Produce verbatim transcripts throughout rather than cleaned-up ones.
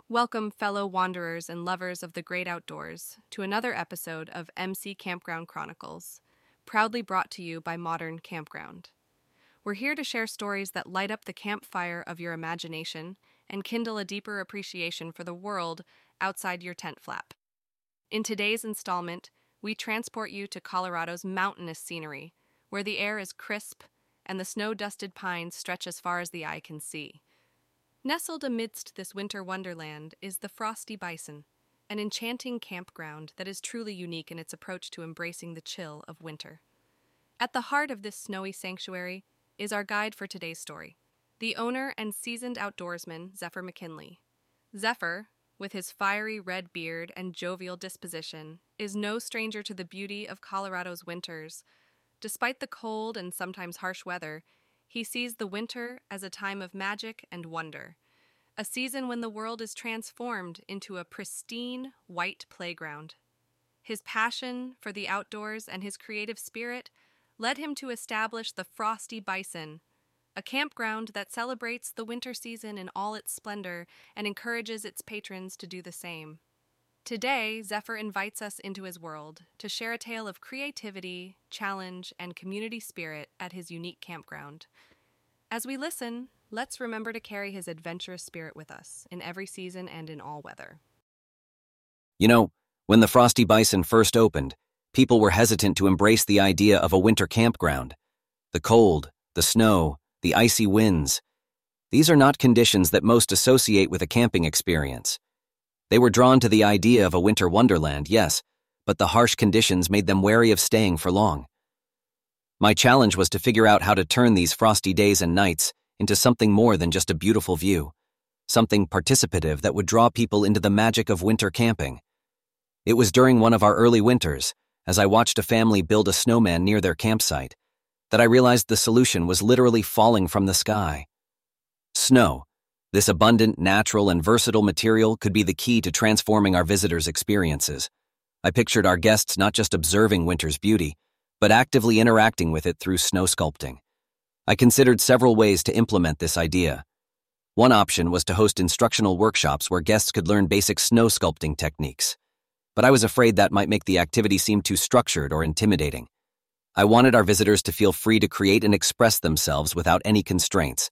Welcome, fellow wanderers and lovers of the great outdoors, to another episode of M C Campground Chronicles, proudly brought to you by Modern Campground. We're here to share stories that light up the campfire of your imagination and kindle a deeper appreciation for the world outside your tent flap. In today's installment, we transport you to Colorado's mountainous scenery, where the air is crisp and the snow-dusted pines stretch as far as the eye can see. Nestled amidst this winter wonderland is the Frosty Bison, an enchanting campground that is truly unique in its approach to embracing the chill of winter. At the heart of this snowy sanctuary is our guide for today's story, the owner and seasoned outdoorsman, Zephyr McKinley. Zephyr, with his fiery red beard and jovial disposition, is no stranger to the beauty of Colorado's winters. Despite the cold and sometimes harsh weather, he sees the winter as a time of magic and wonder, a season when the world is transformed into a pristine, white playground. His passion for the outdoors and his creative spirit led him to establish the Frosty Bison, a campground that celebrates the winter season in all its splendor and encourages its patrons to do the same. Today, Zephyr invites us into his world to share a tale of creativity, challenge, and community spirit at his unique campground. As we listen, let's remember to carry his adventurous spirit with us in every season and in all weather. You know, when the Frosty Bison first opened, people were hesitant to embrace the idea of a winter campground. The cold, the snow, the icy winds. These are not conditions that most associate with a camping experience. They were drawn to the idea of a winter wonderland, yes, but the harsh conditions made them wary of staying for long. My challenge was to figure out how to turn these frosty days and nights into something more than just a beautiful view, something participative that would draw people into the magic of winter camping. It was during one of our early winters, as I watched a family build a snowman near their campsite, that I realized the solution was literally falling from the sky. Snow. This abundant, natural, and versatile material could be the key to transforming our visitors' experiences. I pictured our guests not just observing winter's beauty, but actively interacting with it through snow sculpting. I considered several ways to implement this idea. One option was to host instructional workshops where guests could learn basic snow sculpting techniques, but I was afraid that might make the activity seem too structured or intimidating. I wanted our visitors to feel free to create and express themselves without any constraints.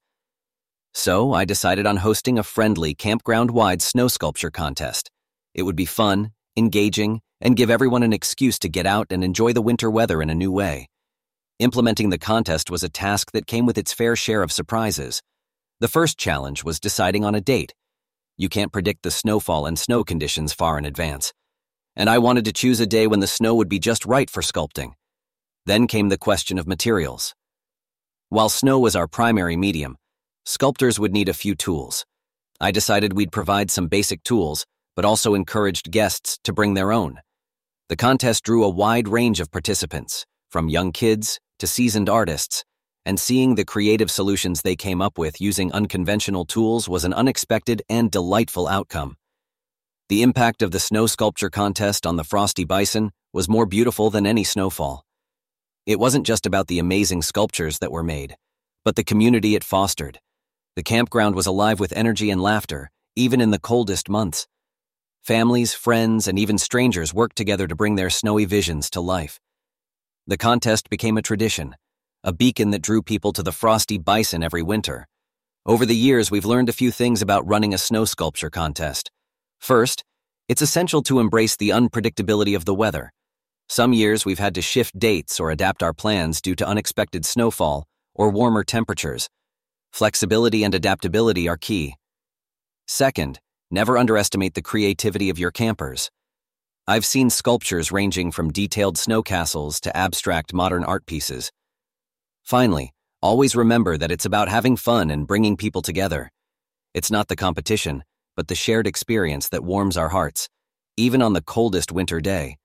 So I decided on hosting a friendly campground-wide snow sculpture contest. It would be fun, engaging, and give everyone an excuse to get out and enjoy the winter weather in a new way. Implementing the contest was a task that came with its fair share of surprises. The first challenge was deciding on a date. You can't predict the snowfall and snow conditions far in advance, and I wanted to choose a day when the snow would be just right for sculpting. Then came the question of materials. While snow was our primary medium, sculptors would need a few tools. I decided we'd provide some basic tools, but also encouraged guests to bring their own. The contest drew a wide range of participants, from young kids to seasoned artists, and seeing the creative solutions they came up with using unconventional tools was an unexpected and delightful outcome. The impact of the snow sculpture contest on the Frosty Bison was more beautiful than any snowfall. It wasn't just about the amazing sculptures that were made, but the community it fostered. The campground was alive with energy and laughter, even in the coldest months. Families, friends, and even strangers worked together to bring their snowy visions to life. The contest became a tradition, a beacon that drew people to the Frosty Bison every winter. Over the years, we've learned a few things about running a snow sculpture contest. First, it's essential to embrace the unpredictability of the weather. Some years we've had to shift dates or adapt our plans due to unexpected snowfall or warmer temperatures. Flexibility and adaptability are key. Second, never underestimate the creativity of your campers. I've seen sculptures ranging from detailed snow castles to abstract modern art pieces. Finally, always remember that it's about having fun and bringing people together. It's not the competition, but the shared experience that warms our hearts, even on the coldest winter day.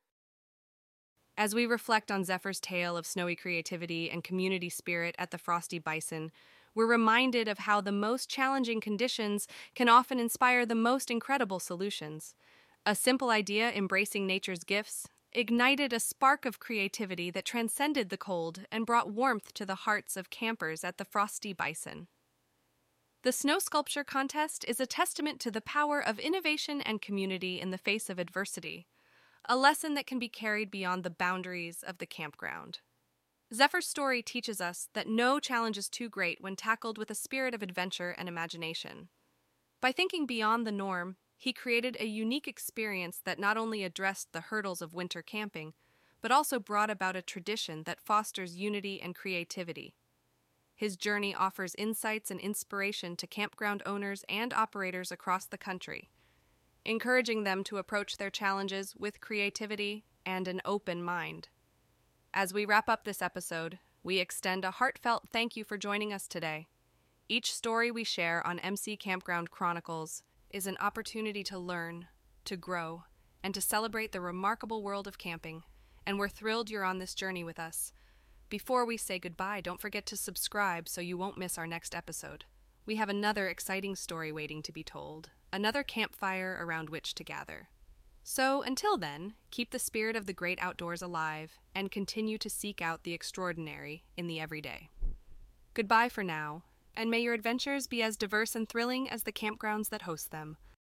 As we reflect on Zephyr's tale of snowy creativity and community spirit at the Frosty Bison, we're reminded of how the most challenging conditions can often inspire the most incredible solutions. A simple idea embracing nature's gifts ignited a spark of creativity that transcended the cold and brought warmth to the hearts of campers at the Frosty Bison. The Snow Sculpture Contest is a testament to the power of innovation and community in the face of adversity, a lesson that can be carried beyond the boundaries of the campground. Zephyr's story teaches us that no challenge is too great when tackled with a spirit of adventure and imagination. By thinking beyond the norm, he created a unique experience that not only addressed the hurdles of winter camping, but also brought about a tradition that fosters unity and creativity. His journey offers insights and inspiration to campground owners and operators across the country, encouraging them to approach their challenges with creativity and an open mind. As we wrap up this episode, we extend a heartfelt thank you for joining us today. Each story we share on M C Campground Chronicles is an opportunity to learn, to grow, and to celebrate the remarkable world of camping, and we're thrilled you're on this journey with us. Before we say goodbye, don't forget to subscribe so you won't miss our next episode. We have another exciting story waiting to be told, another campfire around which to gather. So, until then, keep the spirit of the great outdoors alive and continue to seek out the extraordinary in the everyday. Goodbye for now, and may your adventures be as diverse and thrilling as the campgrounds that host them.